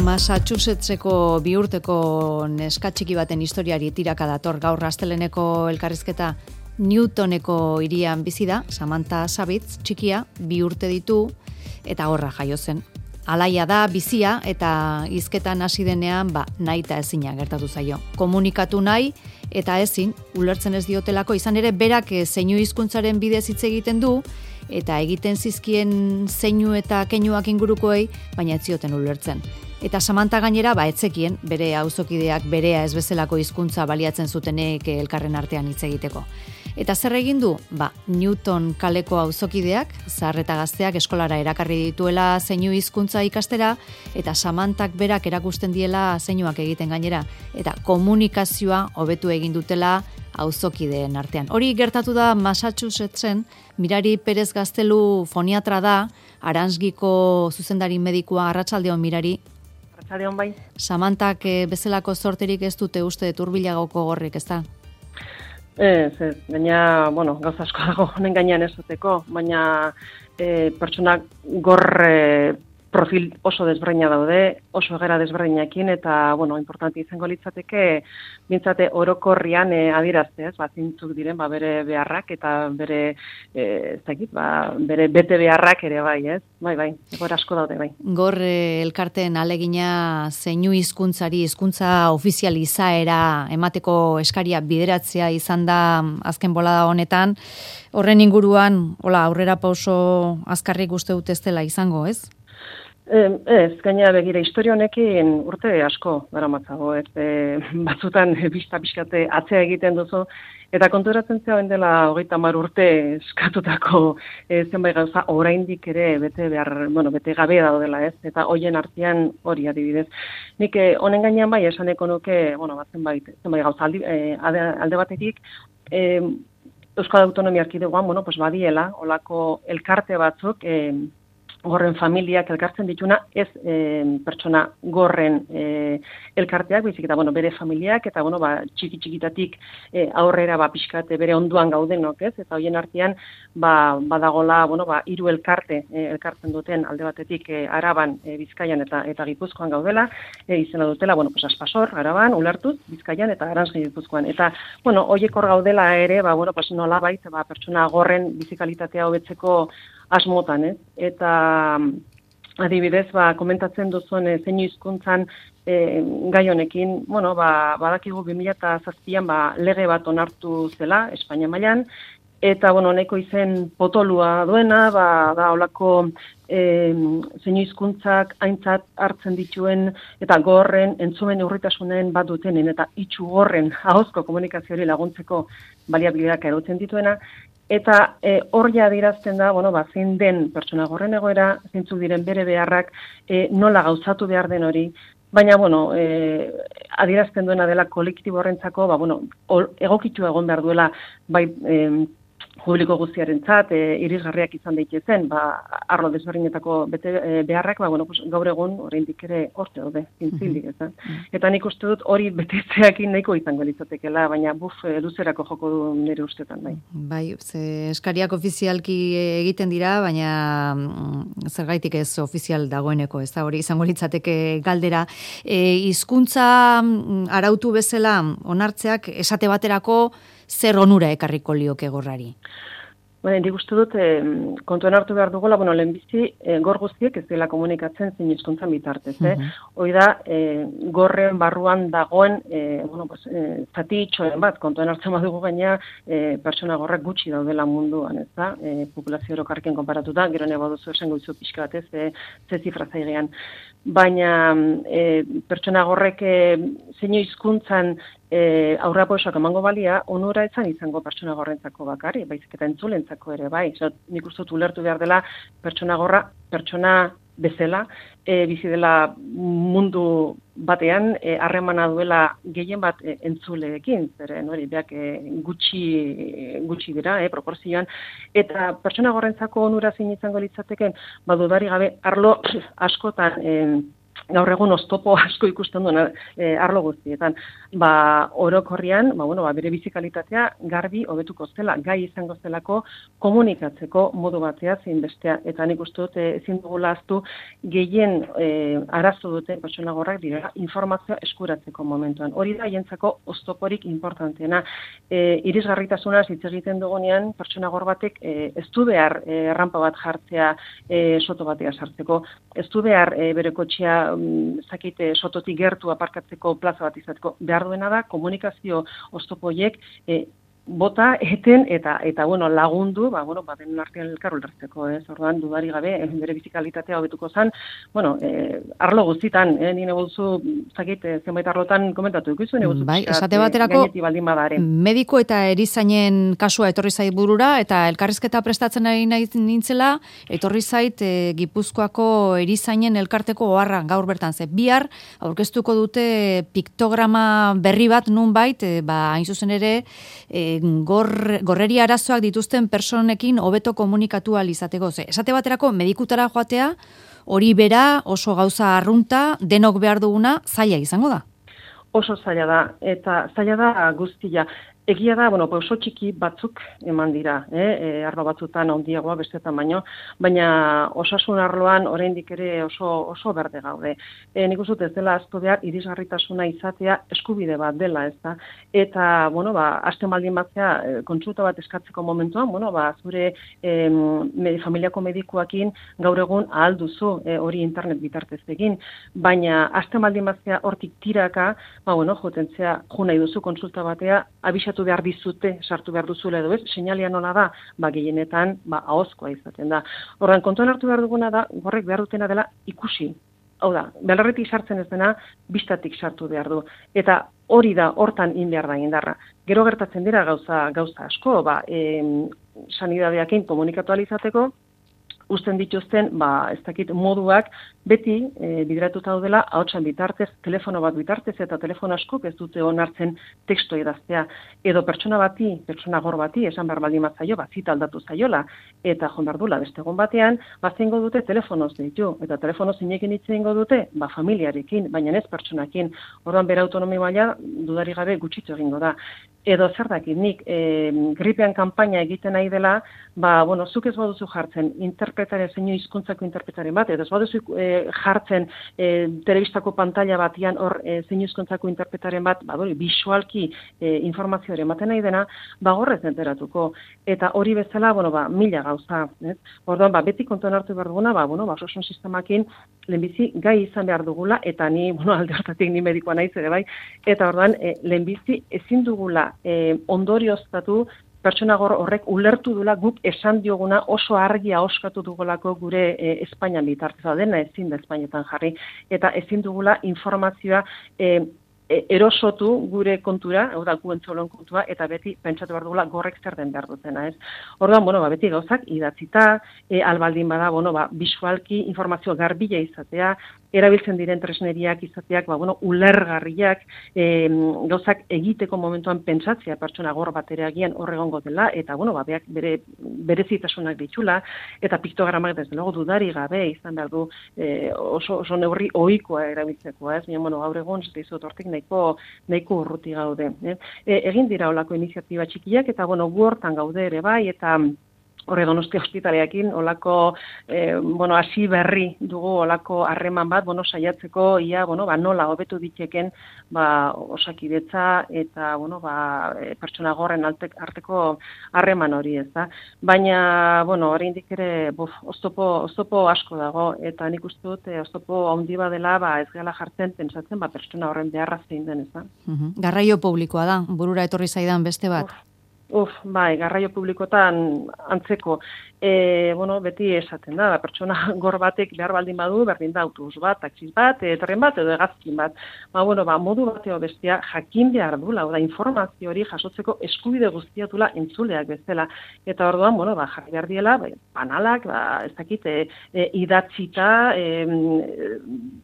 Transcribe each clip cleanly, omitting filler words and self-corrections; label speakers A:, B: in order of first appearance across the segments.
A: Massachusettseko bihurteko neska txiki baten historiari tiraka dator gaur Asteleneko elkarrizketa. Newtoneko hirian bizi da, Samantha Savitz txikia, 2 urte ditu eta horra jaio zen. Alaia da, bizia eta hizketan hasi denean, nahi eta ezina gertatu zaio. Komunikatu nahi eta ezin, ulertzen ez diotelako, izan ere berak zeinu hizkuntzaren bidez hitz egiten du, eta egiten zizkien zeinu eta keinuak ingurukoei, baina ez zioten ulertzen. Eta Samantha gainera, etzekien, bere auzokideak berea ez bezalako hizkuntza baliatzen zutenek elkarren artean hitz egiteko. Eta zer egin du? Newton kaleko auzokideak, zahar eta gazteak eskolara erakarri dituela zeinu hizkuntza ikastera, eta Samanthak berak erakusten diela zeinuak egiten gainera, eta komunikazioa hobetu egin dutela auzokideen artean. Hori gertatu da Massachusettsen, Mirari Perez Gaztelu foniatra da, Aranzgiko zuzendari medikua. Arratsaldeon, Mirari.
B: Arratsaldeon, bai.
A: Samanthak bezalako zorterik ez dute uste turbilagoko gorrik, ez da?
B: Ez, gaina, gauza asko dago honen gainean ez duteko, baina pertsonak gorre profil oso desberdina daude, oso egera desberdinekin, eta, importante izango litzateke, bintzate orokorrian adierazte, zintzuk diren, bere beharrak, eta bere, bere bete beharrak ere, bai, egor asko daude, bai.
A: Gor elkarteen alegina zeinu hizkuntzari, hizkuntza ofizial izaera emateko eskaria bideratzea izan da azken bolada honetan, horren inguruan, aurrera pauso azkarrik uste dut ez dela izango, ez?
B: Ez, gaina begira, historia honekin urte asko daramatzago, batzutan bista pixkate atzea egiten duzu, eta konturatzen zea dela 30 urte eskatutako zenbait gauza oraindik ere bete gabe daudela, ez? Eta hoien artean hori adibidez. Nik honen gainean esaneko nuke, zenbait gauza alde batetik, Euskal Autonomia Erkidegoan, badiela, olako elkarte batzuk, gorren familiak elkartzen dituna, ez pertsona gorren elkarteak, bizik eta bere familiak, eta txiki-txikitatik aurrera pixkate bere onduan gaudenok, ez? Eta hoien artean badagola 3 elkartzen duten alde batetik Araban, Bizkaian eta Gipuzkoan gaudela, izena dutela, Aspasor, Araban, ulertuz, Bizkaian eta Aranzki Gipuzkoan. Eta, horiek hor gaudela ere, nolabait, pertsona gorren bizikalitatea hobetzeko asmotan, ez? Eta adibidez, komentatzen duzuen zeinu hizkuntzan gai honekin, badakigu 2007an lege bat onartu zela Espainia mailan, eta nahiko izen potolua duena, da holako zeinu hizkuntzak aintzat hartzen dituen eta gorren entzumen urritasunen bat dutenen eta itxu gorren ahozko komunikazioari laguntzeko baliabideak erotzen dituena. Eta hor adierazten da, zein den pertsona gorren egoera, zeintzuk diren bere beharrak, nola gauzatu behar den hori, baina, adierazten duena dela kolektibo horrentzako, egokitu egon behar duela, bai, publiko guztiarentzat, irisgarriak izan daitezen, arlo desberdinetako beharrak, gaur egun oraindik ere horte daude, zintzilik, ez da. Eta nik uste dut hori betetzeakin nahiko izango litzatekeela, baina luzerako joko du nire ustetan, bai.
A: Bai, eskariak ofizialki egiten dira, baina zergaitik ez ofizial dagoeneko, ez da, hori izango litzateke galdera. Hizkuntza arautu bezala onartzeak esate baterako zer onura ekarriko lioke gorrari?
B: Nik uste dut, kontuan hartu behar dugola, lehenbizi, gor guztiek ez dela komunikatzen zein hizkuntzan bitartez. Hoi da, gorren barruan dagoen, zati itxoen bat, kontuan hartzen badugu gaina, pertsona gorrak gutxi daudela munduan, ez da, populazio orokarken konparatuta, gero nire baduzu esango izu pixka batez, ze zifra zaigean. Baina pertsona gorrek zeinu hizkuntzan aurreraposoak emango balia, onura izango pertsona gorrentzako bakarri, baizik eta entzulentzako ere, bai. Nik uste dut ulertu behar dela pertsona gorra, pertsona bezala, bizi dela mundu batean, harremana duela gehien bat entzuleekin, zeren hori, beak gutxi dira, proporzioan, eta pertsona gorrentzako onura zein izango litzateken, dudari gabe, arlo askotan gaur egun oztopo asko ikusten duen arlo guztietan. Orokorrian, bere bizikalitatea garbi hobetuko zela, gai izango zelako komunikatzeko modu batea zein bestea. Eta nik uste dut ezin dugula ahaztu gehien arazo duten pertsona gorrak direla informazioa eskuratzeko momentuan. Hori da haientzako oztoporik importanteena. Irisgarritasunaz hitz egiten dugunean pertsona gor batek ez du behar rampa bat jartzea soto batea sartzeko, ez du behar bere kotxea sototik gertu aparkatzeko plaza bat izateko. Behar duena da komunikazio oztopoiek bota, eten, eta lagundu, den artean elkar ulertzeko, orduan dudari gabe, bere bizikalitatea hobetuko zen, arlo guztitan, nire bolzu, zenbait arlotan komentatu ikuzu, nire bolzu,
A: esate baterako, mediko eta erizainen kasua etorri zait burura, eta elkarrizketa prestatzen ari nintzela, etorri zait Gipuzkoako erizainen elkarteko oharra gaur bertan, bihar, aurkeztuko dute piktograma berri bat nunbait, hain zuzen ere, gorreri arazoak dituzten personekin hobeto komunikatu ahal izateko. Esate baterako medikutara joatea, hori bera oso gauza arrunta, denok behar duguna, zaila izango da.
B: Oso zaila da, eta zaila da guztia. Egia da, oso txiki batzuk eman dira, arlo batzutan handiagoa bestetan baina osasun arloan oraindik ere oso berde gaude. Nik uste ez dela azto behar irisgarritasuna izatea eskubide bat dela, ez da? Eta, hasten baldin batzea kontsulta bat eskatzeko momentuan, zure familiako medikuakin gaur egun ahal duzu hori internet bitartez egin, baina hasten baldin batzea hortik tiraka, jotentzea nahi duzu kontsulta batea, abisatu behar dizute, sartu behar duzula edo ez, seinalia nola da, gehienetan, ahozkoa izaten da. Horren, kontuan hartu behar duguna da, horrek behar dutena dela ikusi. Hau da, belarretik sartzen ez dena, bistatik sartu behar du. Eta hori da, hortan behar da indarra. Gero gertatzen dira gauza asko, sanidadeakin komunikatu ahal izateko, uzten dituzten, ez dakit moduak, beti bideratuta daudela, ahotsan bitartez, telefono bat bitartez, eta telefono askok ez dute onartzen teksto idaztea. Edo pertsona gor bati, esan behar baldin bat zaio, zita aldatu zaiola, eta jon behar dula, beste egon batean, zengo dute telefonoz ditu, eta telefonoz inekin itzengo dute, familiarekin, baina ez pertsonakin. Orduan bere autonomi maila, dudari gabe gutxitu egingo da. Edo zer dakit, nik gripean kanpaina egiten nahi dela, zuk ez baduzu jartzen zeinu hizkuntzako interpretaren bat, edo ez baduzu jartzen telebistako pantalla batian hor zeinu hizkuntzako interpretaren bat, bisualki informazioaren baten nahi dena, gorrez enteratuko. Eta hori bezala, mila gauza. Orduan, beti kontuan hartu behar duguna, osasun sistemakin lehenbizi gai izan behar dugula, eta ni, alde hartatik ni medikoa naiz ere bai, eta orduan, lehenbizi ezin dugula ondorioztatu pertsona horrek ulertu dula guk esan dioguna oso argia oskatu dugulako gure Espainian bitartez, dena ezin da Espainetan jarri, eta ezin dugula informazioa erosotu gure kontura, hau da guen txolon kontua, eta beti pentsatu behar dugula gorrek zer den behar dutena, ez? Orduan, beti gauzak idatzita, albaldin bada, bisualki informazioa garbila izatea, erabiltzen diren tresneriak izateak, ulergarriak, gauzak egiteko momentuan pentsatzea pertsona gor bat ere agian horregongo dela, eta, beak berezitasunak ditula, eta piktogramak desde logo dudari gabe izan behar du oso neurri ohikoa erabiltzeko, ez? Gaur egun, ez dizut hortik nahiko urruti gaude. Egin dira olako iniziatiba txikiak, eta gu hortan gaude ere bai, eta horre Donostia ospitaleakin, olako, hasi berri dugu olako harreman bat, saiatzeko, nola hobetu diteken, osakidetza eta, pertsona gorren arteko harreman hori ez da. Baina, oraindik ere, oztopo asko dago, eta nik uste dut, oztopo handi badela, ez gala jartzen, pentsatzen, pertsona horren beharra zein den ez da.
A: Garraio publikoa da, burura etorri zaidan beste bat.
B: Garraio publikotan antzeko, beti esaten da, pertsona gor batek behar baldin badu, berdin da autobus bat, taxis bat, tren bat edo hegazkin bat. Modu bateo bestea jakin behar dula, informazio hori jasotzeko eskubide guztiatula entzuleak bezala. Eta orduan, jarri behar diela, panalak, ez dakit, idatzita,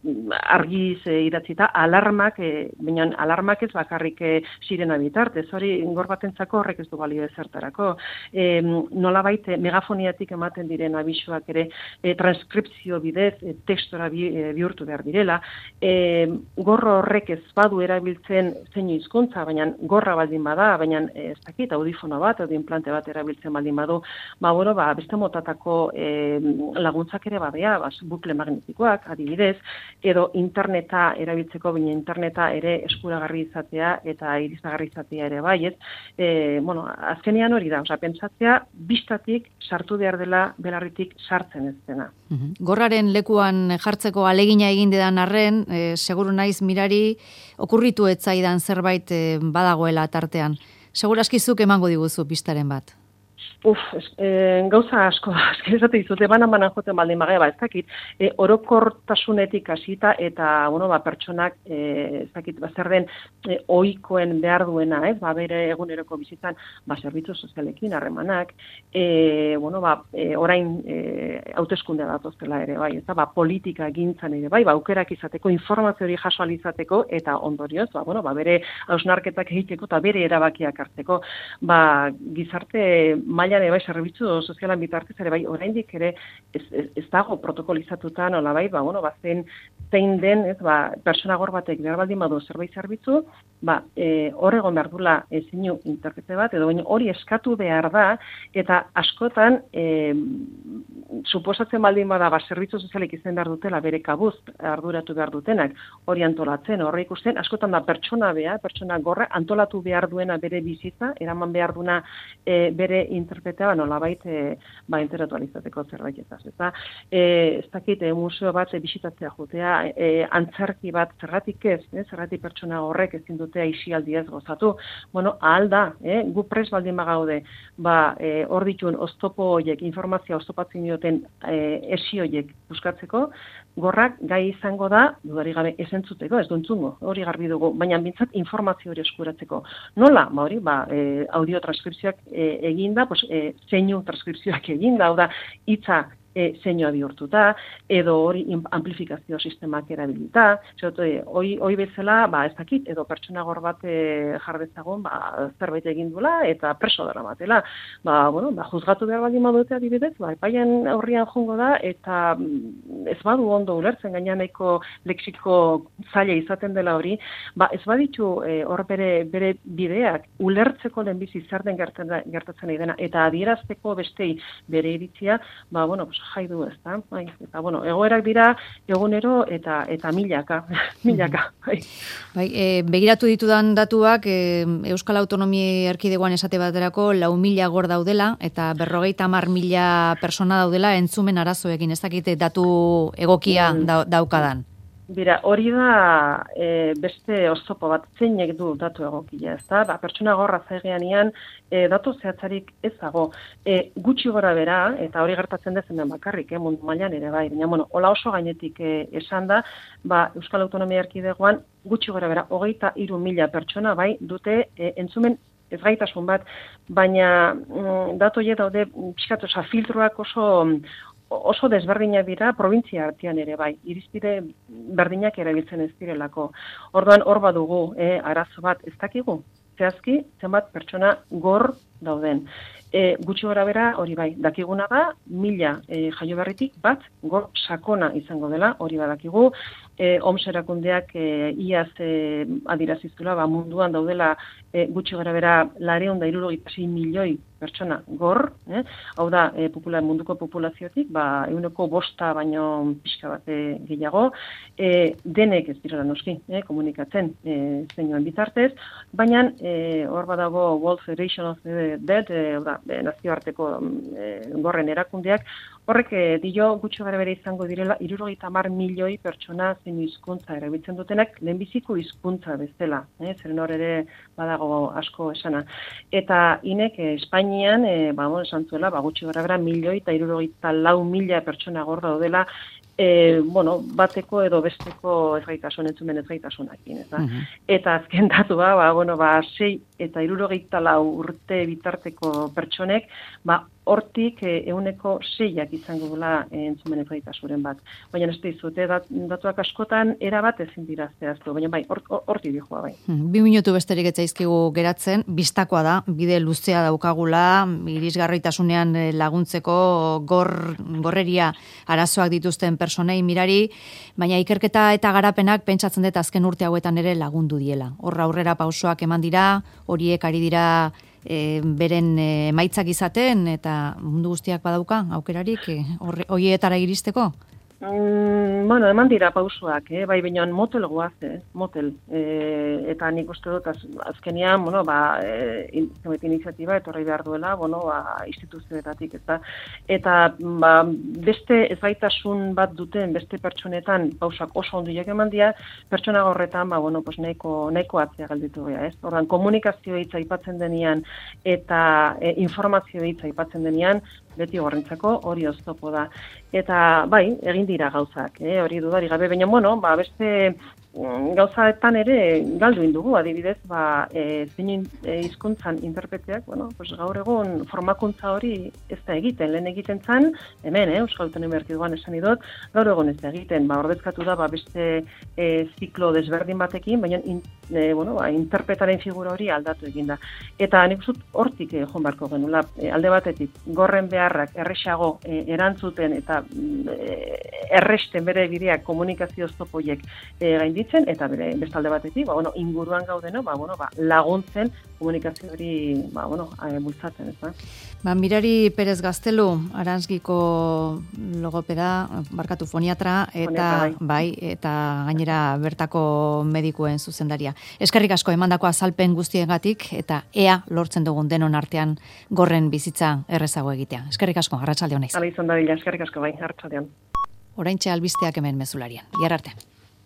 B: argiz idatzita, alarmak, baina alarmak ez bakarrik sirena bitartez, hori gor batentzako horrek ez du balio ezertarako. Nolabait megafoniatik ematen diren abisuak ere transkripzio bidez tekstora bihurtu behar direla. Gorro horrek ez badu erabiltzen zeinu hizkuntza, baina gorra baldin bada, baina ez dakit audifono bat edo implante bat erabiltzen baldin badu, beste motatako laguntzak ere badea, bukle magnetikoak, adibidez, edo interneta erabiltzeko, baina interneta ere eskuragarri izatea eta irisgarri izatea ere bai, ez? Azkenean hori da, pentsatzea bistatik sartu behar dela belarritik sartzen ez dena.
A: Gorraren lekuan jartzeko alegina egin dedan arren, seguru naiz mirari okurritu etzaidan zerbait badagoela tartean. Segurazkizuk emango diguzu pistaren bat.
B: Gauza asko, esate dizute, banan joten baldin bagea, ez dakit, orokortasunetik hasita eta, pertsonak, ez dakit, zer den ohikoen behar duena, ez, bere eguneroko bizitzan, zerbitzu sozialekin, harremanak, orain hauteskundea datoztela ere, bai, ez da, politika gintzan ere, bai, aukerak izateko, informazio hori jaso izateko, eta ondorioz, bere hausnarketak egiteko eta bere erabakiak hartzeko, gizarte mailan ere bai, zerbitzu sozialan bitartez ere bai, oraindik ere ez dago protokolizatuta nolabait, zein den, ez, pertsona gor batek behar baldin badu zerbait zerbitzu, hor egon behar dula zeinu interprete bat, edo hori eskatu behar da, eta askotan suposatzen baldin bada zerbitzu sozialik izan behar dutela bere kabuz arduratu behar dutenak, hori antolatzen, horre ikusten, askotan da pertsona gorra antolatu behar duena bere bizitza, eraman behar duena bere interpretea nolabait intelektualizateko zerbait ez. Ez dakit museo bat bisitatzea jotea, antzerki bat zergatik ez, zergatik pertsona horrek ezin dute aisialdiaz gozatu. Ahal da, gu pres baldin bagaude, hor dituen oztopo horiek, informazioa oztopatzen dioten esi horiek buskatzeko, gorrak gai izango da, dudarik gabe ez entzuteko, ez du entzungo, hori garbi dugu, baina bintzat informazio hori eskuratzeko. Nola? Audio transkripzioak eginda, zeinu transkripzioak eginda, hau da, hitza zeinua bihurtuta, edo hori amplifikazio sistemak erabilita, hoi bezala, ez dakit, edo pertsona gor bat jardezagon, zerbait egin duela, eta preso dara batela. Juzgatu behar baldin badute adibidez, epaian aurrian jongo da, eta ez badu ondo ulertzen, gaina nahiko lexiko zaila izaten dela hori, ez baditu hor bere bideak ulertzeko lehenbizi zer den gertatzen nahi dena, eta adierazteko bestei bere iritzia, jai du, ez da? Eta, egoerak dira egunero eta milaka.
A: Begiratu ditudan datuak, Euskal Autonomia Erkidegoan esate baterako 4.000 gor daudela, eta 50.000 persona daudela entzumen arazoekin, ez dakite datu egokia daukadan.
B: Bira, hori da beste oztopo bat, zeinek du datu egokia, ez da? Pertsona gorra zaigeanian datu zehatzarik ez dago. Gutxi gora bera, eta hori gertatzen dezen bakarrik, mundu mailan ere bai, baina, hola oso gainetik esan da, Euskal Autonomia Erkidegoan gutxi gora bera, 23.000 pertsona bai dute entzumen ez gaitasun bat, baina datu horiek daude, filtroak oso desberdinak dira provintzia artean ere bai, irizpide berdinak erabiltzen ez direlako. Orduan hor badugu arazo bat ez dakigu, zehazki zenbat pertsona gor dauden. Gutxi gora bera hori bai, dakiguna da, 1.000 jaio berritik bat gor sakona izango dela, hori badakigu, OMS erakundeak iaz adiraziztula, munduan daudela gutxi gora bera 476 milioi pertsona gor, hau da munduko populaziotik, 5% baino pixka bat gehiago, denek ez direla noski, komunikatzen zeinuen bitartez, baina hor badago World Federation of the Dead, nazioarteko gorren erakundeak, horrek dio gutxi gara bere izango direla 70 milioi pertsona zein hizkuntza erabiltzen dutenak lehenbiziko hizkuntza bezala, zeren hor ere badago asko esana. Eta inek Espainian, esan zuela, gutxi gara bera 1.074.000 pertsona gor daudela, bateko edo besteko ezgaitasun, entzumen ezgaitasunakin. Eta azken datu 6 eta 74 urte bitarteko pertsonek, hortik 6% izango dela entzumen efektasuren bat. Baina ez dizute, datuak askotan erabat ezin dira zehaztu, baina bai, hortik dijoa bai.
A: 2 minutu besterik etzaizkigu geratzen, bistakoa da, bide luzea daukagula, irisgarritasunean laguntzeko gorreria arazoak dituzten personei mirari, baina ikerketa eta garapenak pentsatzen dut azken urte hauetan ere lagundu diela. Horra aurrera pausoak eman dira, horiek ari dira beren emaitzak izaten eta mundu guztiak badauka aukerarik horietara iristeko?
B: Bueno, eman dira pausoak, bai, baina motel goaz, motel. Eta nik uste dut azkenean, bueno, iniziatiba etorri behar duela, bueno, instituzioetatik, eta beste ezgaitasun bat duten beste pertsonetan pausoak oso ondiak eman dira, pertsona horretan, bueno, pues nahiko atzea galditu gea, ez? Ordan komunikazio hitza aipatzen denean eta informazio hitza aipatzen denean, beti gorrintzako hori oztopo da. Eta bai, egin dira gauzak, hori dudari gabe, baina bueno, beste gauzaetan ere galdu indugu, adibidez, zein hizkuntzan interpreteak, bueno, pues gaur egun formakuntza hori ez da egiten, lehen egiten zan, hemen, Euskal Autonomia Erkidegoan esan idot, gaur egun ez da egiten, ordezkatu da beste ziklo desberdin batekin, baina interpretaren figura hori aldatu egin da. Eta nik uste hortik joan barko genula, alde batetik, gorren beharrak erresago erantzuten eta erresten bere bideak komunikazio oztopoiek gainditzen, eta bere bestalde batetik, inguruan gaudeno, laguntzen komunikazio hori, bultzatzen, ez da.
A: Mirari Perez Gaztelu, Aranzgiko logopeda, foniatra, eta eta gainera bertako medikuen zuzendaria. Eskerrik asko emandako azalpen guztiengatik eta ea lortzen dugun denon artean gorren bizitza errezago egitea. Eskerrik asko, arratsalde on.
B: Hala izan da, eskerrik asko bai, arratsaldean.
A: Oraintxe albisteak hemen mezularian. Bihar arte.